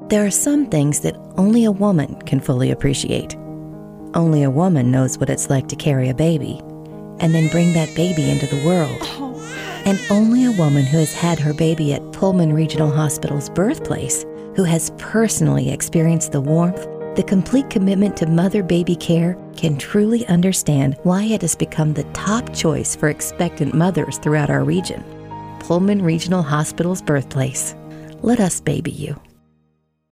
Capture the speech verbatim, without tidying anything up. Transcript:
There are some things that only a woman can fully appreciate. Only a woman knows what it's like to carry a baby and then bring that baby into the world. And only a woman who has had her baby at Pullman Regional Hospital's birthplace, who has personally experienced the warmth, the complete commitment to mother-baby care, can truly understand why it has become the top choice for expectant mothers throughout our region. Pullman Regional Hospital's birthplace. Let us baby you.